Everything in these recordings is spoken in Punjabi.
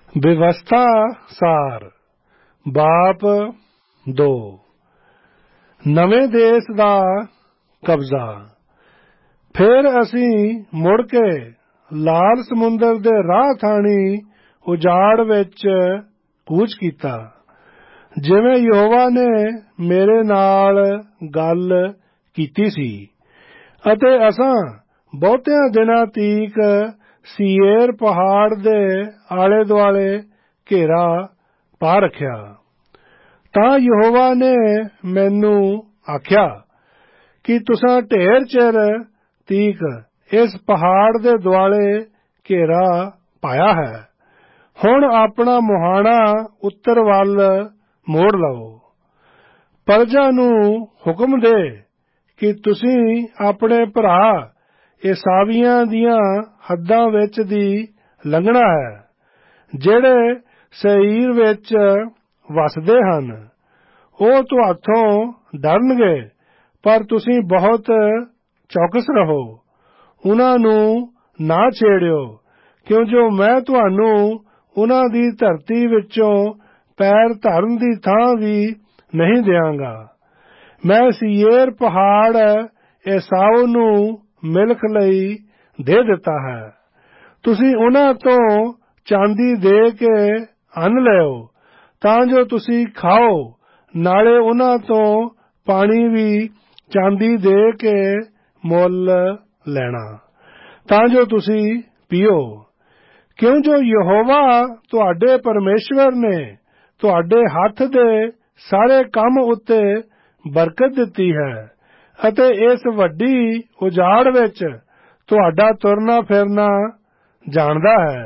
ਵਿਵਸਥਾ ਸਾਰ ਬਾਪ 2 ਨਵੇਂ ਦੇਸ਼ ਦਾ ਕਬਜ਼ਾ। ਫਿਰ ਅਸੀਂ ਮੁੜ ਕੇ ਲਾਲ ਸਮੁੰਦਰ ਦੇ ਰਾਹ ਥਾਣੀ ਉਜਾੜ ਵਿੱਚ ਕੂਚ ਕੀਤਾ। ਜਿਵੇਂ ਯਹੋਵਾ ਨੇ ਮੇਰੇ ਨਾਲ ਗੱਲ ਕੀਤੀ ਸੀ ਅਤੇ ਅਸਾਂ ਬਹੁਤਿਆਂ ਦਿਨਾਂ ਤੀਕ ਸੀਏਰ ਪਹਾੜ ਦੇ ਆਲੇ ਦੁਆਲੇ ਘੇਰਾ ਪਾ ਰੱਖਿਆ। ਤਾਂ ਯਹੋਵਾ ਨੇ ਮੈਨੂੰ ਆਖਿਆ ਕਿ ਤੁਸਾਂ ਢੇਰ ਚਿਰ ਤੀਕ ਇਸ ਪਹਾੜ ਦੇ ਦੁਆਲੇ ਘੇਰਾ ਪਾਇਆ ਹੈ। ਹੁਣ ਆਪਣਾ ਮੁਹਾਣਾ ਉੱਤਰ ਵੱਲ ਮੋੜ ਲਓ। ਪਰਜਾ ਨੂੰ ਹੁਕਮ ਦੇ ਕਿ ਤੁਸੀਂ ਆਪਣੇ ਭਰਾ ਏਸਾਵੀਆਂ ਦੀਆਂ ਹੱਦਾਂ ਵਿੱਚ ਦੀ ਲੰਘਣਾ ਹੈ, ਜਿਹੜੇ ਸੇਈਰ ਵਿੱਚ ਵਸਦੇ ਹਨ। ਉਹ ਤੁਹਾਥੋਂ ਡਰਨਗੇ, ਪਰ ਤੁਸੀਂ ਬਹੁਤ ਚੌਕਸ ਰਹੋ। ਉਹਨਾਂ ਨੂੰ ਨਾ ਛੇੜਿਓ, ਕਿਉਂ ਜੋ ਮੈਂ ਤੁਹਾਨੂੰ ਉਹਨਾਂ ਦੀ ਧਰਤੀ ਵਿੱਚੋਂ ਪੈਰ ਧਰਨ ਦੀ ਥਾਂ ਵੀ ਨਹੀਂ ਦਿਆਂਗਾ। ਮੈਂ ਸੀਏਰ ਪਹਾੜ ਏਸਾਓ ਨੂੰ ਮਿਲਕ ਲਈ ਦੇ ਦਿੱਤਾ ਹੈ। ਤੁਸੀਂ ਉਹਨਾਂ ਤੋਂ ਚਾਂਦੀ ਦੇ ਕੇ ਅੰਨ ਲਿਓ, ਤਾਂ ਜੋ ਤੁਸੀਂ ਖਾਓ, ਨਾਲੇ ਉਹਨਾਂ ਤੋਂ ਪਾਣੀ ਵੀ ਚਾਂਦੀ ਦੇ ਕੇ ਮੁੱਲ ਲੈਣਾ, ਤਾਂ ਜੋ ਤੁਸੀਂ ਪੀਓ। ਕਿਉਂ ਜੋ ਯਹੋਵਾ ਤੁਹਾਡੇ ਪਰਮੇਸ਼ਵਰ ਨੇ ਤੁਹਾਡੇ ਹੱਥ ਦੇ ਸਾਰੇ ਕੰਮ ਉੱਤੇ ਬਰਕਤ ਦਿੱਤੀ ਹੈ ਅਤੇ ਇਸ ਵੱਡੀ ਉਜਾੜ ਵਿੱਚ ਤੁਹਾਡਾ ਤੁਰਨਾ ਫਿਰਨਾ ਜਾਣਦਾ ਹੈ।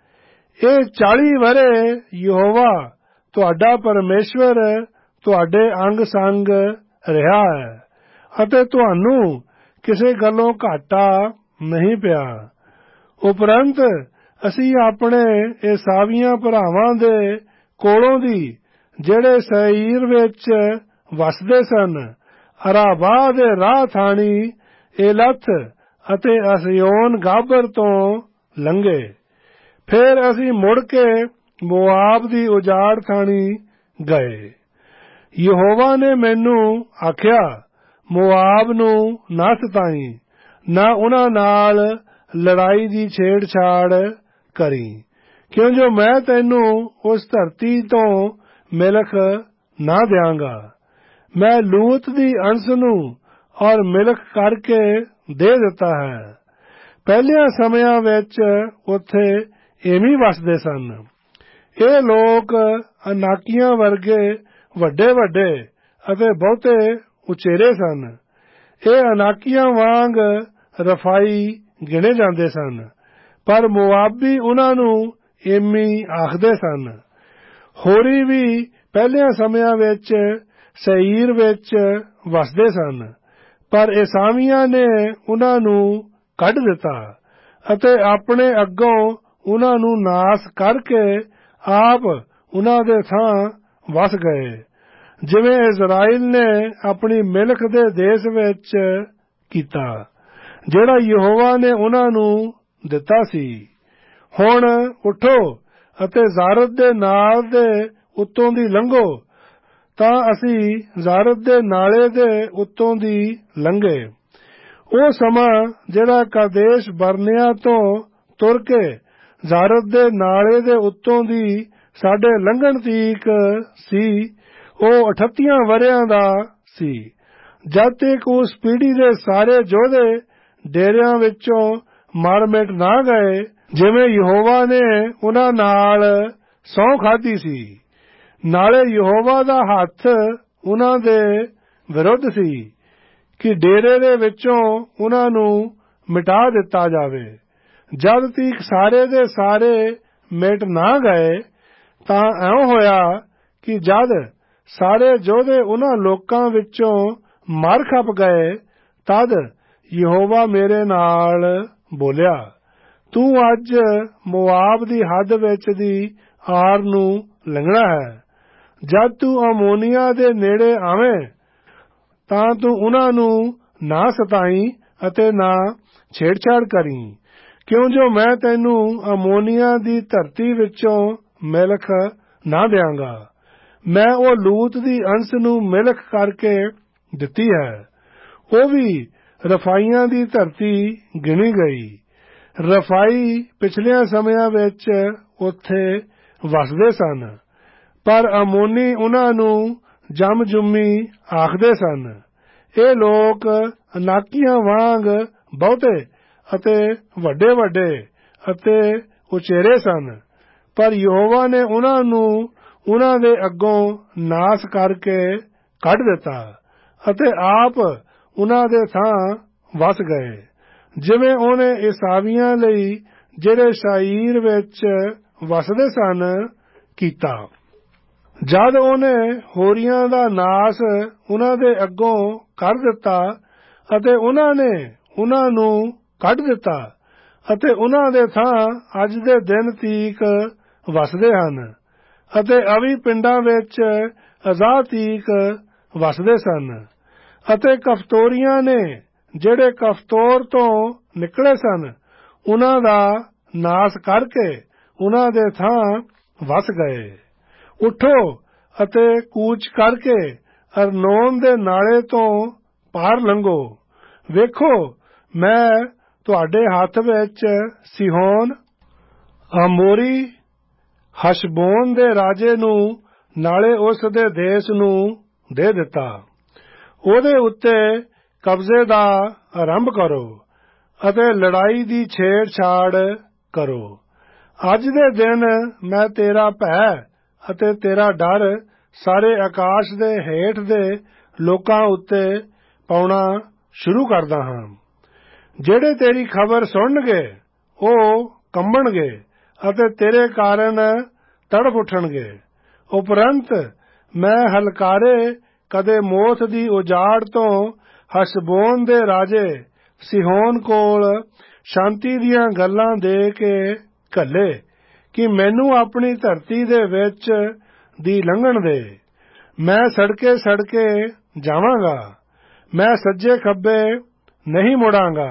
ਇਹ 40 ਵਰ੍ਹੇ ਯਹੋਵਾ ਤੁਹਾਡਾ ਪਰਮੇਸ਼ਵਰ ਤੁਹਾਡੇ ਅੰਗ ਸੰਗ ਰਿਹਾ ਹੈ ਅਤੇ ਤੁਹਾਨੂੰ ਕਿਸੇ ਗੱਲੋਂ ਘਾਟਾ ਨਹੀਂ ਪਿਆ। ਉਪਰੰਤ ਅਸੀਂ ਆਪਣੇ ਏਸਾਵੀਆਂ ਭਰਾਵਾਂ ਦੇ ਕੋਲੋਂ ਦੀ, ਜਿਹੜੇ ਸੇਈਰ ਵਿੱਚ ਵਸਦੇ ਸਨ, ਅਰਾਬਾ ਦੇ ਰਾਹ ਥਾਣੀ ਏਲਥ ਅਤੇ ਅਸਿਯੋਨ ਗਾਬਰ ਤੋਂ ਲੰਘੇ। ਫਿਰ ਅਸੀਂ ਮੁੜ ਕੇ ਮੋਆਬ ਦੀ ਉਜਾੜ ਥਾਣੀ ਗਏ। ਯਹੋਵਾ ਨੇ ਮੈਨੂੰ ਆਖਿਆ, ਮੋਆਬ ਨੂੰ ਨਾ ਸਤਾਈਂ, ਨਾ ਉਹਨਾਂ ਨਾਲ ਲੜਾਈ ਦੀ ਛੇੜਛਾੜ ਕਰੀ, ਕਿਉਂ ਜੋ ਮੈਂ ਤੈਨੂੰ ਉਸ ਧਰਤੀ ਤੋਂ ਮਿਲਕ ਨਾ ਦਿਆਂਗਾ। ਮੈਂ ਲੂਤ ਦੀ ਅੰਸ ਨੂੰ ਔਰ ਮਿਲਕ ਕਰਕੇ ਦੇ ਦਿੱਤਾ ਹੈ। ਪਹਿਲਿਆਂ ਸਮਿਆਂ ਵਿੱਚ ਉੱਥੇ ਐਵੇਂ ਵਸਦੇ ਸਨ। ਇਹ ਲੋਕ ਅਨਾਕੀਆਂ ਵਰਗੇ ਵੱਡੇ ਵੱਡੇ ਅਤੇ ਬਹੁਤੇ ਉਚੇਰੇ ਸਨ। ਇਹ ਅਨਾਕੀਆਂ ਵਾਂਗ ਰਫਾਈ ਗਿਣੇ ਜਾਂਦੇ ਸਨ, ਪਰ ਮੁਆਬੀ ਉਹਨਾਂ ਨੂੰ ਏਮੀ ਆਖਦੇ ਸਨ। ਹੋਰੀ ਵੀ ਪਹਿਲਿਆਂ ਸਮਿਆਂ ਵਿੱਚ ਸੇਈਰ ਵਿੱਚ ਵਸਦੇ ਸਨ, ਪਰ ਏਸਾਵੀਆਂ ਨੇ ਉਹਨਾਂ ਨੂੰ ਕੱਢ ਦਿੱਤਾ ਅਤੇ ਆਪਣੇ ਅੱਗੋਂ ਉਹਨਾਂ ਨੂੰ ਨਾਸ ਕਰਕੇ ਆਪ ਉਹਨਾਂ ਦੇ ਥਾਂ ਵਸ ਗਏ, ਜਿਵੇਂ ਇਜ਼ਰਾਈਲ ਨੇ ਆਪਣੀ ਮਿਲਕ ਦੇ ਦੇਸ਼ ਵਿੱਚ ਕੀਤਾ, ਜਿਹੜਾ ਯਹੋਵਾ ਨੇ ਉਹਨਾਂ ਨੂੰ ਦਿੱਤਾ ਸੀ। ਹੁਣ ਉੱਠੋ ਅਤੇ ਜ਼ਾਰਦ ਦੇ ਨਾਲ ਦੇ ਉੱਤੋਂ ਦੀ ਲੰਘੋ। ਤਾਂ ਅਸੀਂ ਜ਼ਾਰਦ ਦੇ ਨਾਲੇ ਦੇ ਉੱਤੋਂ ਦੀ ਲੰਘੇ। ਉਹ ਸਮਾਂ ਜਿਹੜਾ ਕਾਦੇਸ਼ ਬਰਨਿਆ ਤੋਂ ਤੁਰ ਕੇ ਜ਼ਾਰਦ ਦੇ ਨਾਲੇ ਦੇ ਉੱਤੋਂ ਦੀ ਸਾਡੇ ਲੰਘਣ ਤੀਕ ਸੀ, ਉਹ 38 ਵਰ੍ਹਿਆਂ ਦਾ ਸੀ, ਜਦ ਤੱਕ ਉਸ ਪੀੜ੍ਹੀ ਦੇ ਸਾਰੇ ਯੋਧੇ ਡੇਰਿਆਂ ਵਿੱਚੋਂ ਮਰ ਮਿਟ ਨਾ ਗਏ, ਜਿਵੇਂ ਯਹੋਵਾ ਨੇ ਉਹਨਾਂ ਨਾਲ ਸਹੁੰ ਖਾਧੀ ਸੀ। ਨਾਲੇ ਯਹੋਵਾ ਦਾ ਹੱਥ ਉਹਨਾਂ ਦੇ ਵਿਰੁੱਧ ਸੀ ਕਿ ਡੇਰੇ ਦੇ ਵਿੱਚੋਂ ਉਹਨਾਂ ਨੂੰ ਮਿਟਾ ਦਿੱਤਾ ਜਾਵੇ। ਜਦ ਤੀਕ ਸਾਰੇ ਦੇ ਸਾਰੇ ਮਿਟ ਨਾ ਗਏ, ਤਾਂ ਇਉਂ ਹੋਇਆ ਕਿ ਜਦ ਸਾਰੇ ਯੋਧੇ ਉਹਨਾਂ ਲੋਕਾਂ ਵਿੱਚੋਂ ਮਰ ਖਪ ਗਏ, ਤਦ ਯਹੋਵਾ ਮੇਰੇ ਨਾਲ ਬੋਲਿਆ, ਤੂੰ ਅੱਜ ਮੋਆਬ ਦੀ ਹੱਦ ਵਿੱਚ ਦੀ ਆਰ ਨੂੰ ਲੰਘਣਾ ਹੈ। ਜਦ ਤੂੰ ਅਮੋਨੀਆ ਦੇ ਨੇੜੇ ਆਵੇਂ, ਤਾਂ ਤੂੰ ਉਹਨਾਂ ਨੂੰ ਨਾ ਸਤਾਈਂ ਅਤੇ ਨਾ ਛੇੜਛਾੜ ਕਰੀਂ, ਕਿਉਂ ਜੋ ਮੈਂ ਤੈਨੂੰ ਅਮੋਨੀਆ ਦੀ ਧਰਤੀ ਵਿੱਚੋਂ ਮਿਲਖ ਨਾ ਦਿਆਂਗਾ। ਮੈਂ ਉਹ ਲੂਤ ਦੀ ਅੰਸ ਨੂੰ ਮਿਲਖ ਕਰਕੇ ਦਿੱਤੀ ਹੈ। ਉਹ ਵੀ ਰਫਾਈਆਂ ਦੀ ਧਰਤੀ ਗਿਣੀ ਗਈ। ਰਫਾਈ ਪਿਛਲਿਆਂ ਸਮਿਆਂ ਵਿੱਚ ਉੱਥੇ ਵਸਦੇ ਸਨ, ਪਰ ਅਮੋਨੀ ਉਹਨਾਂ ਨੂੰ ਜਮਜੁੰਮੀ ਆਖਦੇ ਸਨ। ਇਹ ਲੋਕ ਅਨਾਕੀਆਂ ਵਾਂਗ ਬਹੁਤੇ ਅਤੇ ਵੱਡੇ ਵੱਡੇ ਅਤੇ ਉਚੇਰੇ ਸਨ, ਪਰ ਯਹੋਵਾ ਨੇ ਉਹਨਾਂ ਨੂੰ ਉਹਨਾਂ ਦੇ ਅੱਗੋਂ ਨਾਸ ਕਰਕੇ ਕੱਢ ਦਿੱਤਾ ਅਤੇ ਆਪ ਉਹਨਾਂ ਦੇ ਥਾਂ ਵਸ ਗਏ, ਜਿਵੇਂ ਉਹਨੇ ਈਸਾਵੀਆਂ ਲਈ ਜਿਹੜੇ ਸ਼ਾਇਰ ਵਿੱਚ ਵਸਦੇ ਸਨ ਕੀਤਾ। ਜਦ ਉਹਨੇ ਹੋਰੀਆਂ ਦਾ ਨਾਸ ਉਹਨਾਂ ਦੇ ਅੱਗੋਂ ਕਰ ਦਿੱਤਾ ਅਤੇ ਉਹਨਾਂ ਨੇ ਉਹਨਾਂ ਨੂੰ ਕੱਢ ਦਿੱਤਾ ਅਤੇ ਉਹਨਾਂ ਦੇ ਥਾਂ ਅੱਜ ਦੇ ਦਿਨ ਤੀਕ ਵਸਦੇ ਹਨ ਅਤੇ ਅਵੀ ਪਿੰਡਾਂ ਵਿੱਚ ਅਜ਼ਾਹ ਤੀਕ ਵਸਦੇ ਸਨ। ਅਤੇ ਕਫਤੋਰੀਆਂ ਨੇ ਜਿਹੜੇ ਕਫਤੋਰ ਤੋਂ ਨਿਕਲੇ ਸਨ ਉਹਨਾਂ ਦਾ ਨਾਸ ਕਰਕੇ ਉਹਨਾਂ ਦੇ ਥਾਂ ਵਸ ਗਏ। ਉੱਠੋ ਅਤੇ ਕੂਚ ਕਰਕੇ ਅਰਨੋਨ ਦੇ ਨਾਲੇ ਤੋਂ ਪਾਰ ਲੰਘੋ। ਵੇਖੋ, ਮੈਂ ਤੁਹਾਡੇ ਹੱਥ ਵਿੱਚ ਸਿਹੋਨ ਅਮੋਰੀ ਹਸ਼ਬੋਨ ਦੇ ਰਾਜੇ ਨੂੰ ਨਾਲੇ ਉਸ ਦੇ ਦੇਸ਼ ਨੂੰ ਦੇ ਦਿੱਤਾ। ਉਹਦੇ ਉੱਤੇ ਕਬਜ਼ੇ ਦਾ ਆਰੰਭ ਕਰੋ ਅਤੇ ਲੜਾਈ ਦੀ ਛੇੜਛਾੜ ਕਰੋ। ਅੱਜ ਦੇ ਦਿਨ ਮੈਂ ਤੇਰਾ ਭੈ ਅਤੇ ਤੇਰਾ ਡਰ ਸਾਰੇ ਆਕਾਸ਼ ਦੇ ਹੇਠ ਦੇ ਲੋਕਾਂ ਉੱਤੇ ਪਾਉਣਾ ਸ਼ੁਰੂ ਕਰਦਾ ਹਾਂ। ਜਿਹੜੇ ਤੇਰੀ ਖਬਰ ਸੁਣਨਗੇ ਉਹ ਕੰਬਣਗੇ ਅਤੇ ਤੇਰੇ ਕਾਰਨ ਤੜਫ ਉੱਠਣਗੇ। ਉਪਰੰਤ ਮੈਂ ਹਲਕਾਰੇ ਕਦੇ ਮੋਥ ਦੀ ਉਜਾੜ ਤੋਂ ਹਸ਼ਬੋਨ ਦੇ ਰਾਜੇ ਸਿਹੋਨ ਕੋਲ ਸ਼ਾਂਤੀ ਦੀਆਂ ਗੱਲਾਂ ਦੇ ਕੇ ਘੱਲੇ ਕਿ ਮੈਨੂੰ ਆਪਣੀ ਧਰਤੀ ਦੇ ਵਿੱਚ ਦੀ ਲੰਘਣ ਦੇ। ਮੈਂ ਸੜਕੇ ਸੜਕੇ ਜਾਵਾਂਗਾ, ਮੈਂ ਸੱਜੇ ਖੱਬੇ ਨਹੀਂ ਮੁੜਾਂਗਾ।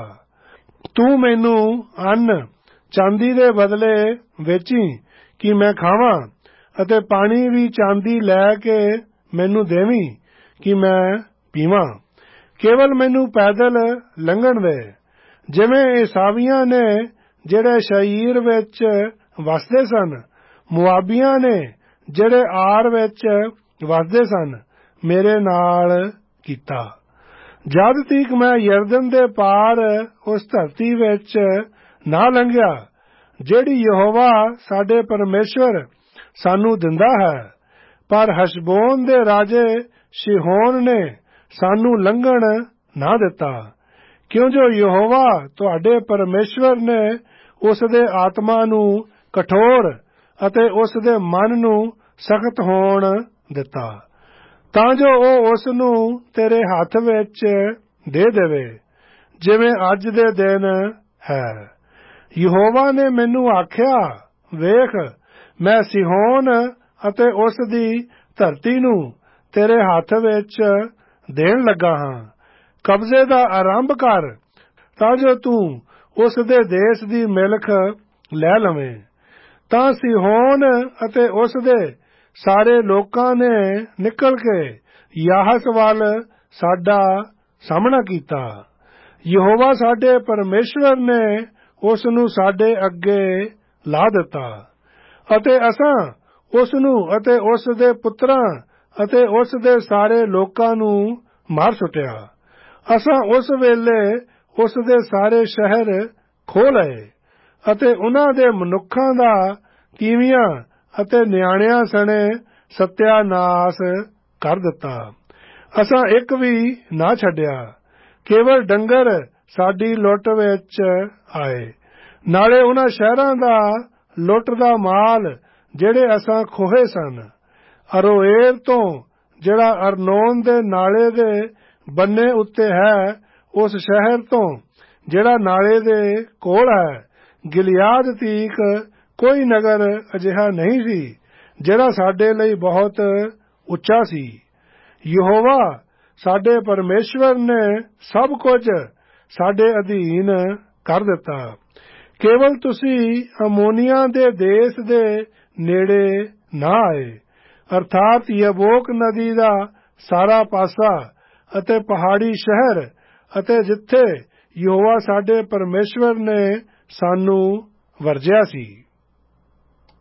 ਤੂੰ ਮੈਨੂੰ ਅੰਨ ਚਾਂਦੀ ਦੇ ਬਦਲੇ ਵੇਚੀ ਕਿ ਮੈਂ ਖਾਵਾਂ ਅਤੇ ਪਾਣੀ ਵੀ ਚਾਂਦੀ ਲੈ ਕੇ ਮੈਨੂੰ ਦੇਵੀਂ ਕਿ ਮੈਂ ਪੀਵਾਂ। ਕੇਵਲ ਮੈਨੂੰ ਪੈਦਲ ਲੰਘਣ ਦੇ, ਜਿਵੇਂ ਈਸਾਵੀਆਂ ਨੇ ਜਿਹੜੇ ਸ਼ਾਇਰ ਵਿੱਚ ਵਸਦੇ ਸਨ, ਮੁਆਬੀਆਂ ਨੇ ਜਿਹੜੇ ਆਰ ਵਿੱਚ ਵਸਦੇ ਸਨ, ਮੇਰੇ ਨਾਲ ਕੀਤਾ। ਜਦ ਤੀਕ ਮੈਂ ਯਰਦਨ ਦੇ ਪਾਰ ਉਸ ਧਰਤੀ ਵਿੱਚ ਨਾ ਲੰਘਿਆ ਜਿਹੜੀ ਯਹੋਵਾ ਸਾਡੇ ਪਰਮੇਸ਼ਵਰ ਸਾਨੂੰ ਦਿੰਦਾ ਹੈ। ਪਰ ਹਸ਼ਬੋਨ ਦੇ ਰਾਜੇ ਸਿਹੋਨ ਨੇ ਸਾਨੂੰ ਲੰਘਣ ਨਾ ਦਿੱਤਾ, ਕਿਉਂ ਜੋ ਯਹੋਵਾ ਤੁਹਾਡੇ ਪਰਮੇਸ਼ਵਰ ਨੇ ਉਸ ਦੇ ਆਤਮਾ ਨੂੰ ਕਠੋਰ ਅਤੇ ਉਸ ਦੇ ਮਨ ਨੂੰ ਸਖਤ ਹੋਣ ਦਿੱਤਾ, ਤਾਂ ਜੋ ਉਹ ਉਸ ਨੂੰ ਤੇਰੇ ਹੱਥ ਵਿੱਚ ਦੇ ਦੇਵੇ, ਜਿਵੇਂ ਅੱਜ ਦੇ ਦਿਨ ਹੈ। ਯਹੋਵਾ ਨੇ ਮੈਨੂੰ ਆਖਿਆ, ਵੇਖ, ਮੈਂ ਸਿਹੋਨ ਅਤੇ ਉਸ ਦੀ ਧਰਤੀ ਨੂੰ ਤੇਰੇ ਹੱਥ ਵਿੱਚ ਦੇਣ ਲੱਗਾ ਹਾਂ। ਕਬਜ਼ੇ ਦਾ ਆਰੰਭ ਕਰ, ਤਾਂ ਜੋ ਤੂੰ ਉਸ ਦੇ ਦੇਸ਼ ਦੀ ਮਿਲਖ ਲੈ ਲਵੇਂ। ਤਾਂ ਸਿਹੋਨ ਅਤੇ ਉਸ ਦੇ ਸਾਰੇ ਲੋਕਾਂ ਨੇ ਨਿਕਲ ਕੇ ਯਾਹਸ ਵੱਲ ਸਾਡਾ ਸਾਹਮਣਾ ਕੀਤਾ। ਯਹੋਵਾ ਸਾਡੇ ਪਰਮੇਸ਼ਵਰ ਨੇ ਉਸ ਨੂੰ ਸਾਡੇ ਅੱਗੇ ਲਾ ਦਿੱਤਾ ਅਤੇ ਅਸਾਂ ਉਸ ਨੂੰ ਅਤੇ ਉਸ ਦੇ ਪੁੱਤਰਾਂ ਅਤੇ ਉਸ ਦੇ ਸਾਰੇ ਲੋਕਾਂ ਨੂੰ ਮਾਰ ਸੁੱਟਿਆ। ਅਸਾਂ ਉਸ ਵੇਲੇ ਉਸ ਦੇ ਸਾਰੇ ਸ਼ਹਿਰ ਖੋਹ ਲਏ ਅਤੇ ਉਹਨਾਂ ਦੇ ਮਨੁੱਖਾਂ ਦਾ ਤੀਵੀਆਂ ਅਤੇ ਨਿਆਣਿਆਂ ਸਣੇ ਸਤਿਆਨਾਸ ਕਰ ਦਿੱਤਾ। ਅਸਾਂ ਇੱਕ ਵੀ ਨਾ ਛੱਡਿਆ, ਕੇਵਲ ਡੰਗਰ ਸਾਡੀ ਲੁੱਟ ਵਿੱਚ ਆਏ। ਨਾਲੇ ਉਹਨਾਂ ਸ਼ਹਿਰਾਂ ਦਾ ਲੁੱਟ ਦਾ ਮਾਲ ਜਿਹੜੇ ਅਸਾਂ ਖੋਹੇ ਸਨ, ਅਰੋਏਰ ਤੋਂ ਜਿਹੜਾ ਅਰਨੋਨ ਦੇ ਨਾਲੇ ਦੇ ਬੰਨੇ ਉੱਤੇ ਹੈ, ਉਸ ਸ਼ਹਿਰ ਤੋਂ ਜਿਹੜਾ ਨਾਲੇ ਦੇ ਕੋਲ ਹੈ, ਗਿਲਿਆਦ ਤੀਕ ਕੋਈ ਨਗਰ ਅਜਿਹਾ ਨਹੀਂ ਸੀ ਜਿਹੜਾ ਸਾਡੇ ਲਈ ਬਹੁਤ ਉੱਚਾ ਸੀ। ਯਹੋਵਾ ਸਾਡੇ ਪਰਮੇਸ਼ਵਰ ਨੇ ਸਭ ਕੁਝ ਸਾਡੇ ਅਧੀਨ ਕਰ ਦਿੱਤਾ। ਕੇਵਲ ਤੁਸੀਂ ਅਮੋਨੀਆ ਦੇ ਦੇਸ਼ ਦੇ ਨੇੜੇ ਨਾ ਆਏ, ਅਰਥਾਤ ਯਬੋਕ ਨਦੀ ਦਾ ਸਾਰਾ ਪਾਸਾ ਅਤੇ ਪਹਾੜੀ ਸ਼ਹਿਰ, ਅਤੇ ਜਿੱਥੇ ਯਹੋਵਾ ਸਾਡੇ ਪਰਮੇਸ਼ਵਰ ਨੇ ਸਾਨੂੰ ਵਰਜਿਆ ਸੀ।